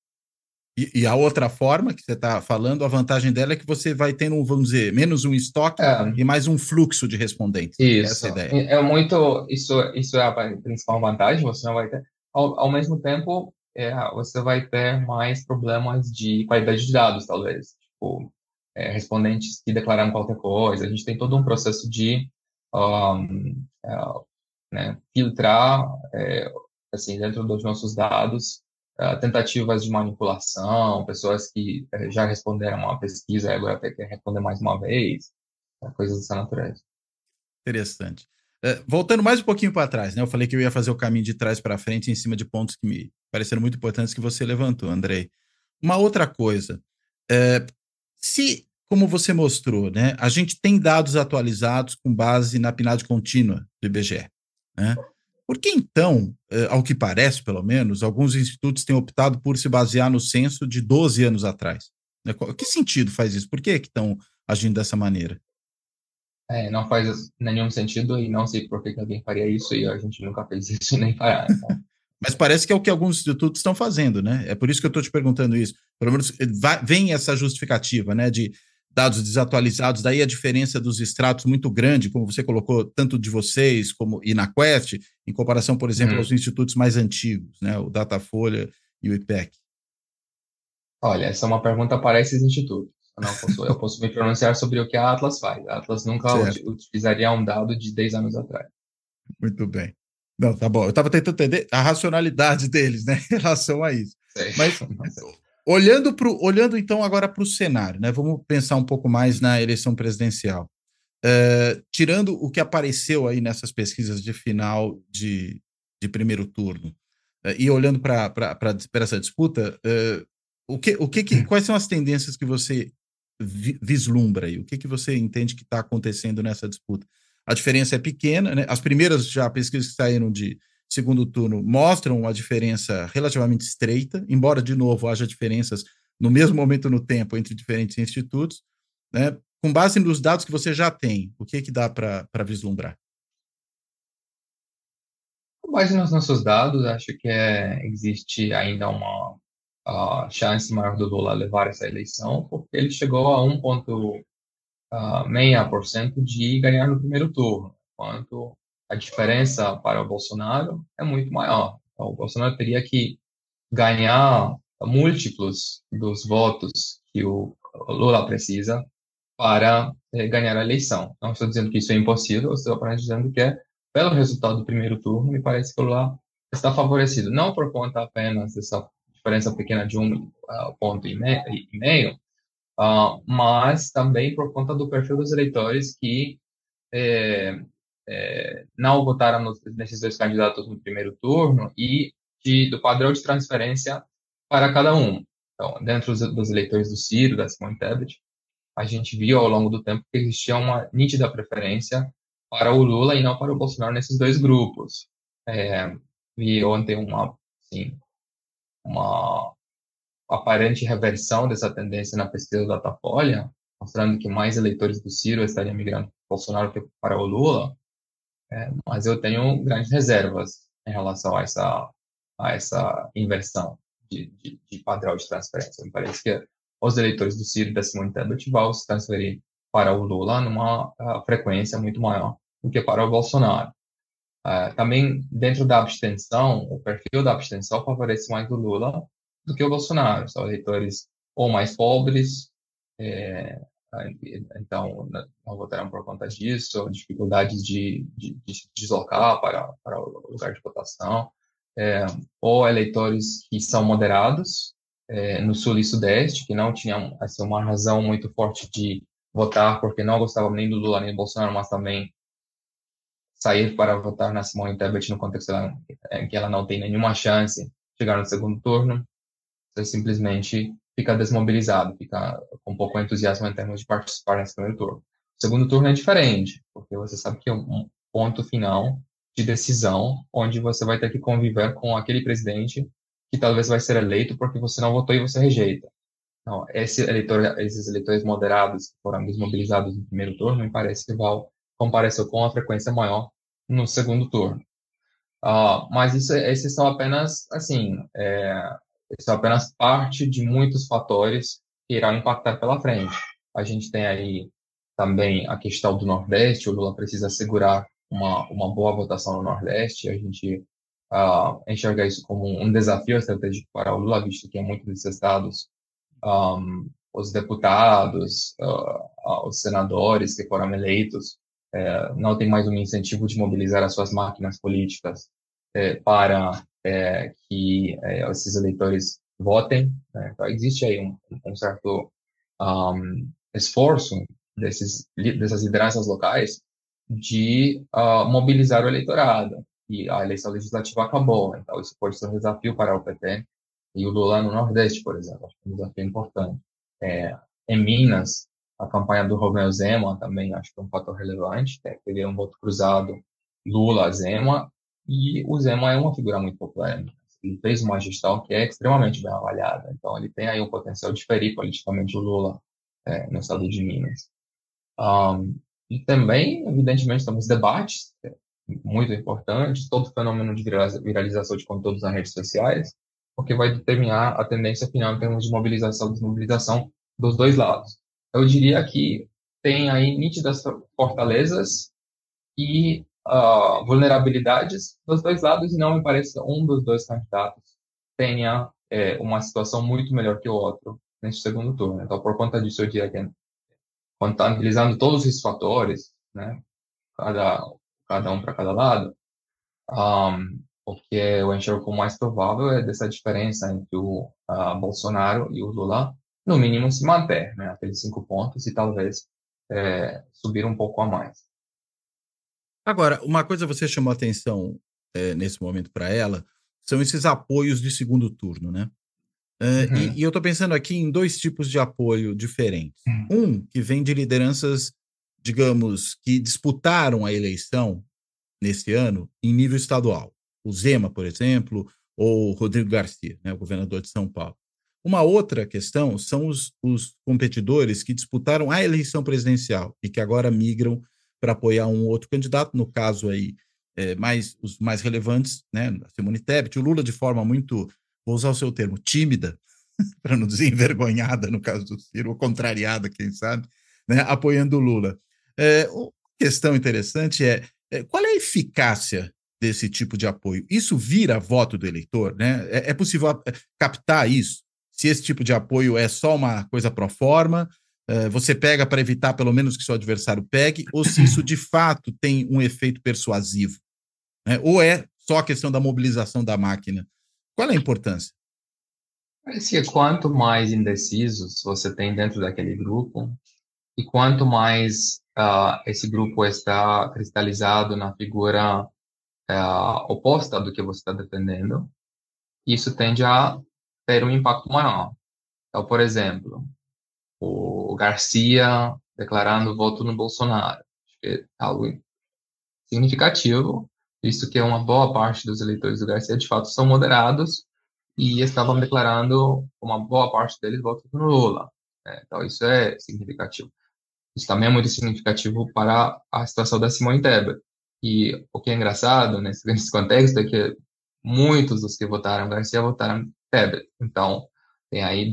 E a outra forma que você está falando, a vantagem dela é que você vai tendo, vamos dizer, menos um estoque É, e mais um fluxo de respondentes. Essa isso. é a ideia. É muito. Isso é a principal vantagem. Você não vai ter. Ao mesmo tempo, você vai ter mais problemas de qualidade de dados, talvez. Tipo, respondentes que declararam qualquer coisa. A gente tem todo um processo de é, né, filtrar, assim, dentro dos nossos dados, tentativas de manipulação, pessoas que já responderam uma pesquisa e agora querem responder mais uma vez, coisas dessa natureza. Interessante. Voltando mais um pouquinho para trás, né? Eu falei que eu ia fazer o caminho de trás para frente em cima de pontos que me pareceram muito importantes que você levantou, Andrei. Uma outra coisa, se, como você mostrou, né, a gente tem dados atualizados com base na PNAD contínua do IBGE, né? Por que então, ao que parece, pelo menos, alguns institutos têm optado por se basear no censo de 12 anos atrás? Né? Que sentido faz isso? Por que estão agindo dessa maneira? Não faz nenhum sentido e não sei por que alguém faria isso e a gente nunca fez isso nem fará. Então. Mas parece que é o que alguns institutos estão fazendo, né? É por isso que eu estou te perguntando isso. Pelo menos vem essa justificativa, né? De dados desatualizados, daí a diferença dos extratos muito grande, como você colocou, tanto de vocês como e na Quest, em comparação, por exemplo, aos institutos mais antigos, né? O Datafolha e o IPEC. Olha, essa é uma pergunta para esses institutos. Eu posso me pronunciar sobre o que a Atlas faz. A Atlas nunca utilizaria um dado de 10 anos atrás. Muito bem. Não, tá bom. Eu estava tentando entender a racionalidade deles, né, em relação a isso. Sei. Mas olhando então agora para o cenário, né? Vamos pensar um pouco mais na eleição presidencial. Tirando o que apareceu aí nessas pesquisas de final de primeiro turno, e olhando para essa disputa, quais são as tendências que você vislumbra aí? O que você entende que está acontecendo nessa disputa? A diferença é pequena, né? As primeiras já pesquisas que saíram de segundo turno mostram uma diferença relativamente estreita, embora, de novo, haja diferenças no mesmo momento no tempo entre diferentes institutos, né? Com base nos dados que você já tem, o que dá para vislumbrar? Com base nos nossos dados, acho que existe ainda uma chance maior do Lula levar essa eleição, porque ele chegou a 1,6% de ganhar no primeiro turno, enquanto a diferença para o Bolsonaro é muito maior. Então, o Bolsonaro teria que ganhar múltiplos dos votos que o Lula precisa para ganhar a eleição. Não estou dizendo que isso é impossível, estou apenas dizendo que pelo resultado do primeiro turno, me parece que o Lula está favorecido, não por conta apenas dessa diferença pequena de 1,5 ponto, mas também por conta do perfil dos eleitores que não votaram nesses dois candidatos no primeiro turno e do padrão de transferência para cada um. Então, dentro dos eleitores do Ciro, da Simone Tebet, a gente viu ao longo do tempo que existia uma nítida preferência para o Lula e não para o Bolsonaro nesses dois grupos. Vi ontem uma aparente reversão dessa tendência na pesquisa do Datafolha, mostrando que mais eleitores do Ciro estariam migrando para o Bolsonaro que para o Lula, mas eu tenho grandes reservas em relação a essa inversão de padrão de transferência. Me parece que os eleitores do Ciro e da Simone Tebet vão se transferir para o Lula numa frequência muito maior do que para o Bolsonaro. Também, dentro da abstenção, o perfil da abstenção favorece mais o Lula do que o Bolsonaro. São eleitores ou mais pobres, então não votaram por conta disso, dificuldades de se deslocar para o lugar de votação, ou eleitores que são moderados, no Sul e Sudeste, que não tinham assim, uma razão muito forte de votar porque não gostavam nem do Lula nem do Bolsonaro, mas também sair para votar na Simone Tebet no contexto em que ela não tem nenhuma chance de chegar no segundo turno. Você simplesmente fica desmobilizado, fica com pouco entusiasmo em termos de participar nesse primeiro turno. O segundo turno é diferente, porque você sabe que é um ponto final de decisão, onde você vai ter que conviver com aquele presidente que talvez vai ser eleito porque você não votou e você rejeita. Então, esses eleitores moderados que foram desmobilizados no primeiro turno, me parece que vão comparecer com uma frequência maior no segundo turno. Mas esses são apenas, assim, isso é apenas parte de muitos fatores que irão impactar pela frente. A gente tem aí também a questão do Nordeste, o Lula precisa assegurar uma boa votação no Nordeste, a gente enxerga isso como um desafio estratégico para o Lula, visto que em muitos desses estados os deputados, os senadores que foram eleitos não têm mais um incentivo de mobilizar as suas máquinas políticas para que esses eleitores votem, né? Então, existe aí um certo esforço dessas lideranças locais de mobilizar o eleitorado. E a eleição legislativa acabou, então isso pode ser um desafio para o PT e o Lula no Nordeste, por exemplo, acho que é um desafio importante. Em Minas, a campanha do Romeu Zema também acho que é um fator relevante, teve um voto cruzado Lula-Zema, e o Zema é uma figura muito popular. Ele fez uma gestão que é extremamente bem avaliada, então ele tem aí o potencial de ferir politicamente o Lula no estado de Minas. E também, evidentemente, temos debates muito importantes, todo o fenômeno de viralização de conteúdos nas redes sociais, porque vai determinar a tendência final em termos de mobilização e desmobilização dos dois lados. Eu diria que tem aí nítidas fortalezas e vulnerabilidades dos dois lados, e não me parece que um dos dois candidatos tenha uma situação muito melhor que o outro nesse segundo turno. Então, por conta disso, eu diria que, contabilizando todos esses fatores, né, cada um para cada lado, o que eu enxergo como mais provável é dessa diferença entre o Bolsonaro e o Lula, no mínimo, se manter, né, aqueles 5 pontos e talvez subir um pouco a mais. Agora, uma coisa você chamou atenção nesse momento para ela, são esses apoios de segundo turno, né? E eu estou pensando aqui em 2 tipos de apoio diferentes. Um, que vem de lideranças, digamos, que disputaram a eleição nesse ano em nível estadual. O Zema, por exemplo, ou o Rodrigo Garcia, né, o governador de São Paulo. Uma outra questão são os competidores que disputaram a eleição presidencial e que agora migram para apoiar um outro candidato, no caso aí, os mais relevantes, né, a Simone Tebet, o Lula de forma muito, vou usar o seu termo, tímida, para não dizer envergonhada, no caso do Ciro, ou contrariada, quem sabe, né, apoiando o Lula. Uma questão interessante qual é a eficácia desse tipo de apoio? Isso vira voto do eleitor, né? É possível captar isso? Se esse tipo de apoio é só uma coisa pro forma, você pega para evitar pelo menos que seu adversário pegue, ou se isso de fato tem um efeito persuasivo, né? Ou é só a questão da mobilização da máquina? Qual é a importância? Parece que quanto mais indecisos você tem dentro daquele grupo, e quanto mais esse grupo está cristalizado na figura oposta do que você está defendendo, isso tende a ter um impacto maior. Então, por exemplo, o Garcia declarando voto no Bolsonaro. Acho que é algo significativo, visto que uma boa parte dos eleitores do Garcia, de fato, são moderados e estavam declarando uma boa parte deles voto no Lula. Então, isso é significativo. Isso também é muito significativo para a situação da Simone Tebet. E o que é engraçado nesse contexto é que muitos dos que votaram Garcia votaram Tebet. Então, tem aí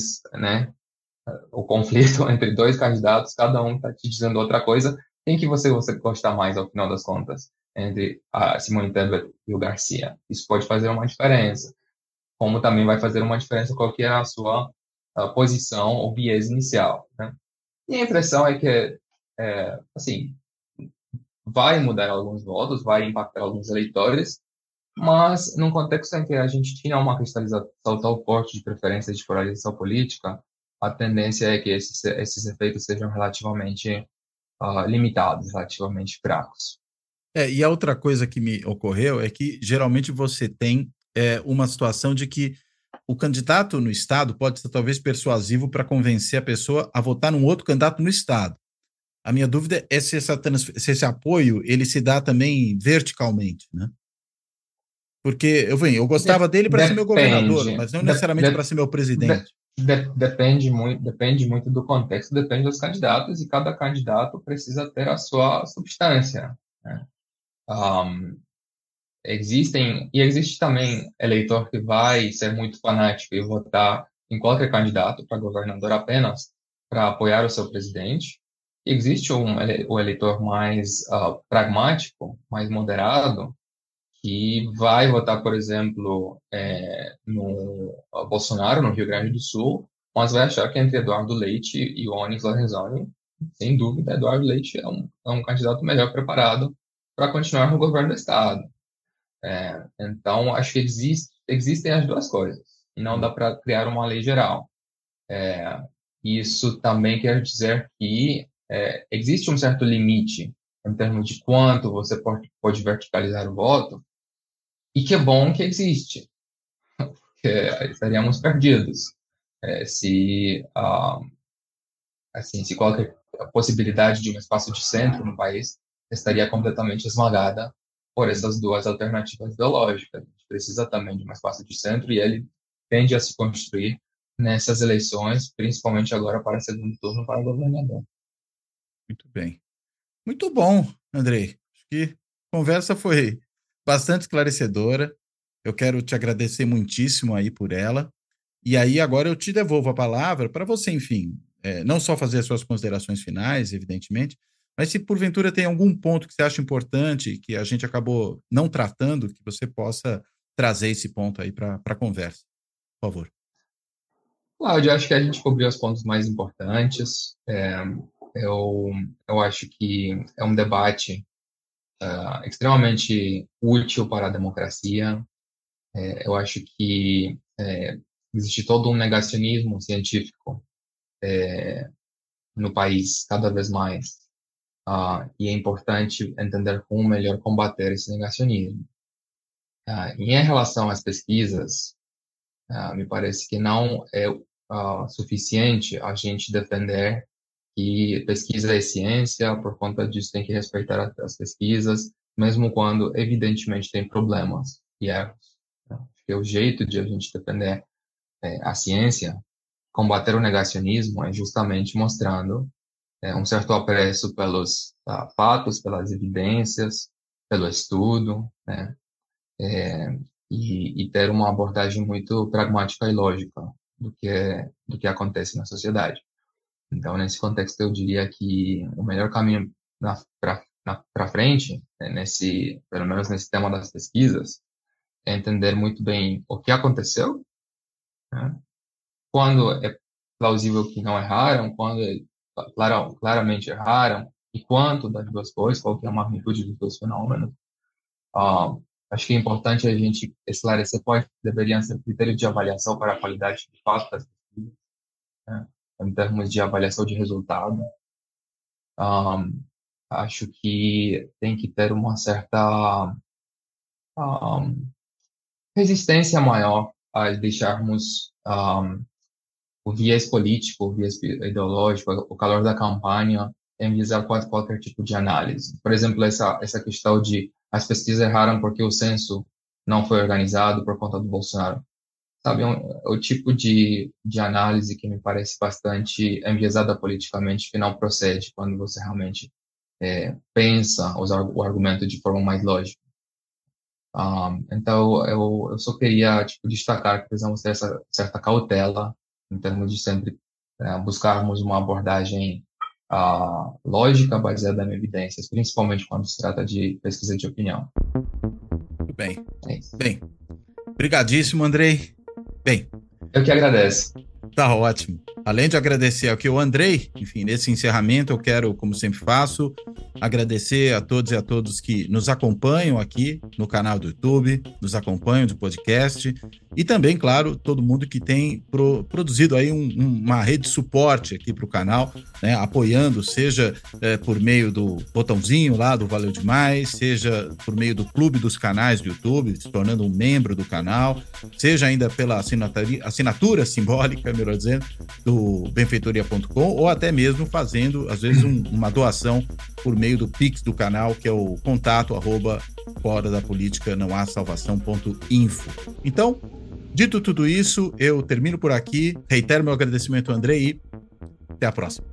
o conflito entre 2 candidatos, cada um está te dizendo outra coisa. Quem que você gosta mais, ao final das contas, entre a Simone Tebet e o Garcia? Isso pode fazer uma diferença. Como também vai fazer uma diferença qual que é a sua posição ou viés inicial, né? E a impressão é que, assim, vai mudar alguns votos, vai impactar alguns eleitores, mas num contexto em que a gente tinha uma cristalização tão forte de preferências de polarização política, a tendência é que esses efeitos sejam relativamente limitados, relativamente fracos. E a outra coisa que me ocorreu é que geralmente você tem uma situação de que o candidato no estado pode ser talvez persuasivo para convencer a pessoa a votar num outro candidato no estado. A minha dúvida é se esse apoio ele se dá também verticalmente, né? Porque eu gostava dele para ser meu governador, Depende, mas não necessariamente para ser meu de- presidente. depende muito do contexto, depende dos candidatos, e cada candidato precisa ter a sua substância, né? Um, existe também eleitor que vai ser muito fanático e votar em qualquer candidato para governador apenas para apoiar o seu presidente. Existe o eleitor mais pragmático, mais moderado, que vai votar, por exemplo, no Bolsonaro, no Rio Grande do Sul, mas vai achar que entre Eduardo Leite e Onyx Lorenzoni, sem dúvida, Eduardo Leite é um candidato melhor preparado para continuar no governo do Estado. Então, acho que existem as duas coisas, e não dá para criar uma lei geral. Isso também quer dizer que existe um certo limite em termos de quanto você pode verticalizar o voto, e que é bom que existe, porque estaríamos perdidos se, se qualquer possibilidade de um espaço de centro no país estaria completamente esmagada por essas duas alternativas ideológicas. A gente precisa também de um espaço de centro, e ele tende a se construir nessas eleições, principalmente agora para segundo turno para governador. Muito bem. Muito bom, Andrei. Acho que a conversa foi bastante esclarecedora. Eu quero te agradecer muitíssimo aí por ela. E aí agora eu te devolvo a palavra para você, enfim, não só fazer as suas considerações finais, evidentemente, mas se porventura tem algum ponto que você acha importante, que a gente acabou não tratando, que você possa trazer esse ponto aí para a conversa, por favor. Cláudio, eu acho que a gente cobriu os pontos mais importantes. Eu, eu acho que é um debate extremamente útil para a democracia. Eu acho que existe todo um negacionismo científico no país, cada vez mais. E é importante entender como melhor combater esse negacionismo. E em relação às pesquisas, me parece que não é suficiente a gente defender que pesquisa é ciência, por conta disso tem que respeitar as pesquisas, mesmo quando evidentemente tem problemas e erros. Acho que o jeito de a gente defender a ciência, combater o negacionismo, é justamente mostrando um certo apreço pelos fatos, pelas evidências, pelo estudo, né? E ter uma abordagem muito pragmática e lógica do que acontece na sociedade. Então, nesse contexto, eu diria que o melhor caminho para frente, pelo menos nesse tema das pesquisas, é entender muito bem o que aconteceu, né? Quando é plausível que não erraram, quando claramente erraram, e quanto das duas coisas, qual que é a magnitude dos dois fenômenos. Acho que é importante a gente esclarecer quais deveriam ser critérios de avaliação para a qualidade de fato das pesquisas, né? Em termos de avaliação de resultado. Acho que tem que ter uma certa resistência maior a deixarmos o viés político, o viés ideológico, o calor da campanha, enviesar qualquer tipo de análise. Por exemplo, essa questão de as pesquisas erraram porque o censo não foi organizado por conta do Bolsonaro. Sabe, o tipo de análise que me parece bastante enviesada politicamente, que não procede quando você realmente pensa, usar o argumento de forma mais lógica. Então, eu só queria destacar que precisamos ter essa certa cautela em termos de sempre buscarmos uma abordagem lógica, baseada em evidências, principalmente quando se trata de pesquisa de opinião. Muito bem. Bem, brigadíssimo, Andrei. Bem, eu que agradeço. Tá ótimo. Além de agradecer aqui o Andrei, enfim, nesse encerramento eu quero, como sempre faço, agradecer a todos e a todos que nos acompanham aqui no canal do YouTube, nos acompanham do podcast e também, claro, todo mundo que tem produzido aí uma rede de suporte aqui para o canal, né, apoiando, seja por meio do botãozinho lá do Valeu Demais, seja por meio do Clube dos Canais do YouTube, se tornando um membro do canal, seja ainda pela assinatura simbólica, melhor dizendo, do benfeitoria.com, ou até mesmo fazendo, às vezes, uma doação por meio do Pix do canal, que é o contato@fora da política não há salvação.info. Então, dito tudo isso, eu termino por aqui, reitero meu agradecimento ao Andrei e até a próxima.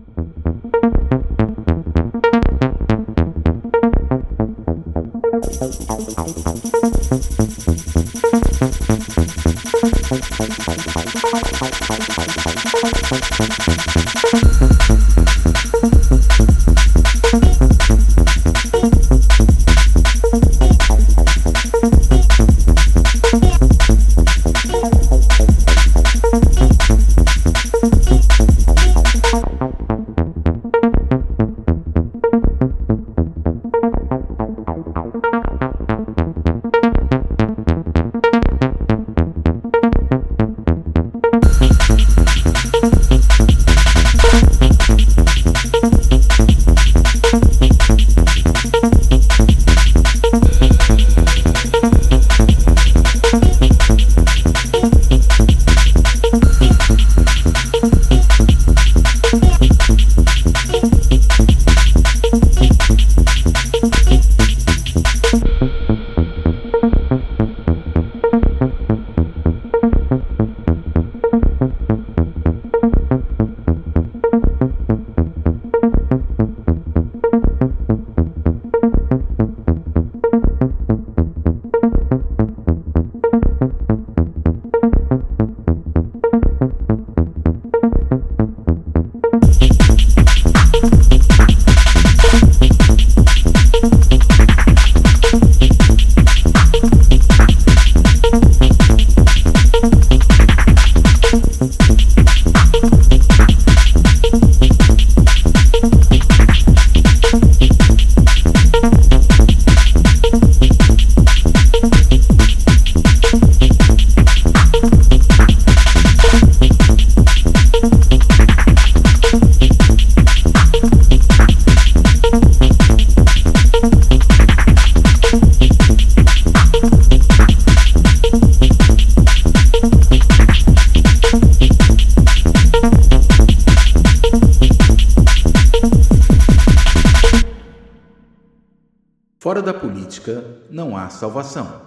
Fora da política não há salvação.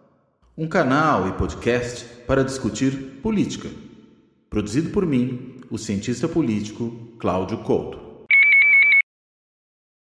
Um canal e podcast para discutir política. Produzido por mim, o cientista político Cláudio Couto.